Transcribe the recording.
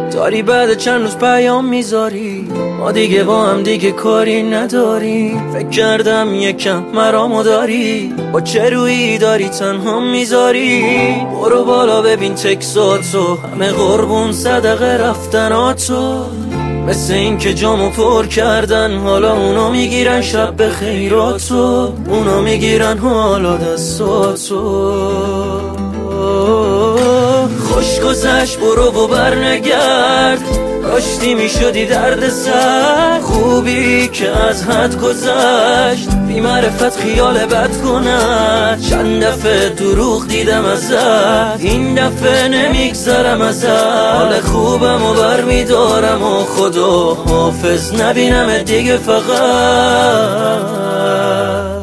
داری بعد چند روز پیام میذاری ما دیگه با هم دیگه کاری نداریم. فکر کردم یکم مرامو داری، با چه رویی داری تنها میذاری؟ برو بالا ببین تکساتو، همه قربون صدقه رفتناتو. مثل این که جامو پر کردن، حالا اونا میگیرن شب به خیراتو، اونا میگیرن حالا دستاتو. خوش گذشت برو و برنگرد، کاشتی میشدی درد سر. خوبی که از حد گذشت، بی معرفت خیال بد کند. چند دفعه دروغ دیدم ازت، این دفعه نمیگذرم ازت. حال خوبم و برمیدارم و خدا حافظ نبینم دیگه فقط.